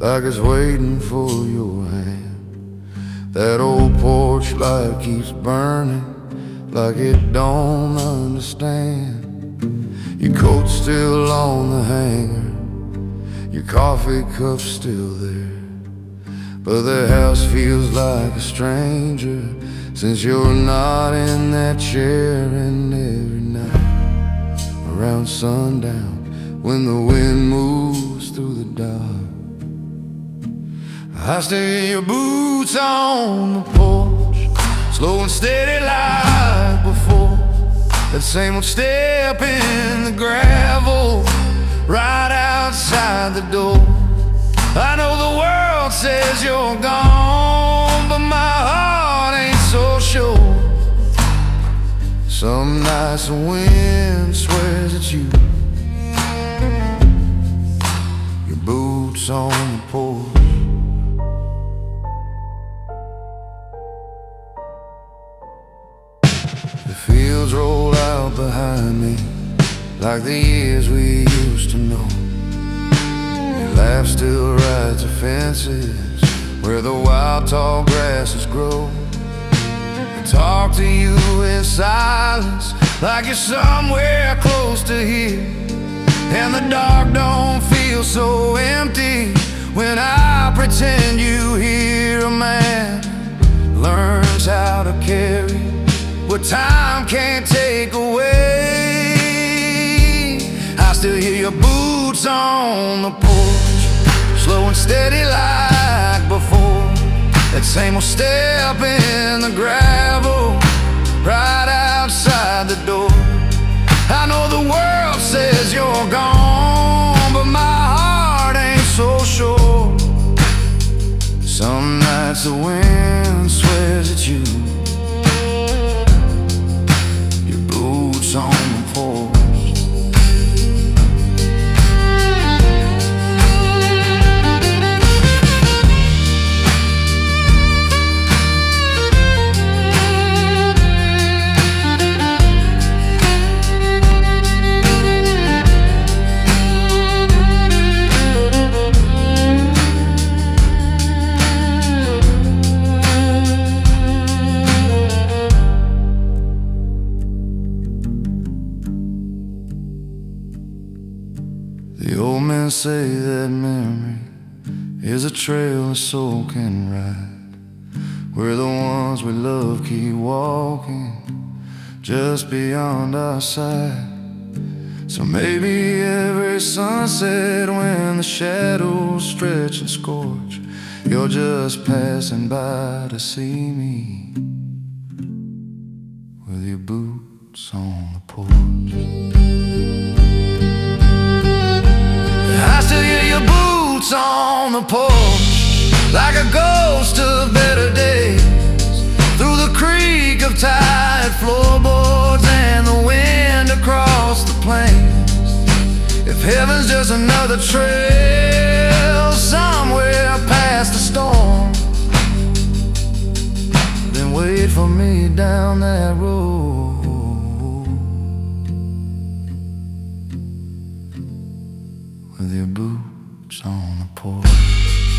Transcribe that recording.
like it's waiting for your hand. That old porch light keeps burning like it don't understand. Your coat's still on the hanger, your coffee cup's still there, but the house feels like a stranger since you're not in that chair. And every night around sundown, when the wind moves through the dark, I still hear your boots on the porch, slow and steady like before. That same old step in the gravel right outside the door. I know the world says you're gone, but my heart ain't so sure. Some nights the wind swears it's you, your boots on the porch. The fields roll out behind me like the years we used to know. Your laugh still rides the fences where the wild tall grasses grow. I talk to you in silence like you're somewhere close to here, and the dark don't feel so empty when I pretend you hear. A man learns how to carry what time can't take away. I still hear your boots on the porch, slow and steady like before. That same old step in the gravel right outside the door. I know the world says you're gone, but my heart ain't so sure. Some nights the wind swears at you, on the porch. The old men say that memory is a trail a soul can ride, where the ones we love keep walking just beyond our sight. So maybe every sunset when the shadows stretch and scorch, you're just passing by to see me with your boots on the porch. I still hear your boots on the porch like a ghost of better days, through the creak of tired floorboards and the wind across the plains. If heaven's just another trail somewhere past the storm, then wait for me down that road with your boots on the porch.